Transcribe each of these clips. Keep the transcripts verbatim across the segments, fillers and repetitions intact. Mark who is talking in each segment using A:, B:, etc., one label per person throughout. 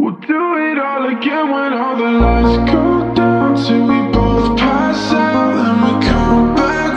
A: We'll do it all again when all the lights go down, till we both pass out, then we come back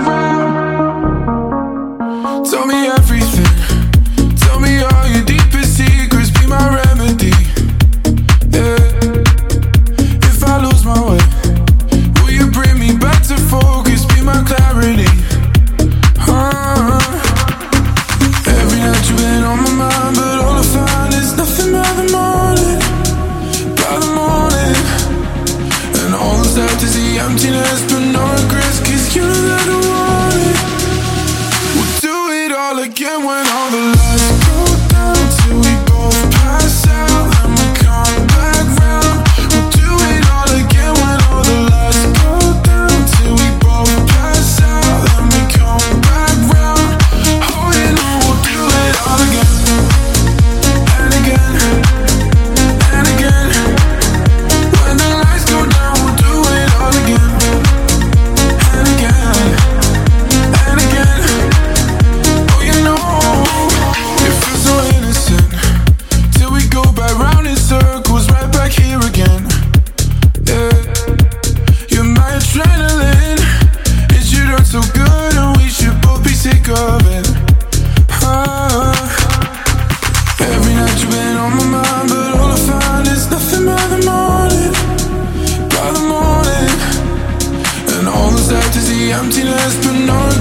A: round. Tell me everything, tell me all your deepest secrets, be my remedy. Yeah. If I lose my way, will you bring me back to focus, be my clarity? uh, Every night you've been on my mind, but all I find is nothing by the morning, by the morning. And all that's left is the emptiness, but no regrets, cause you know that I want it. We'll do it all again when all the lights go down, till we both pass out, then we come back round. We'll do it all again when all the lights go down, till we both pass out, then we come back round. Oh, you know we'll do it all again, and again, and again. When the lights go down, we'll do it all again, and again, and again. Oh, you know, it feels so innocent, till we go back round in circles, right back here again. Yeah, you're my adrenaline, it should hurt so good, and we should both be sick of it. Ah, every night you've been on my mind, but all I find is nothing by the morning, by the morning. And all that's left is the emptiness, but no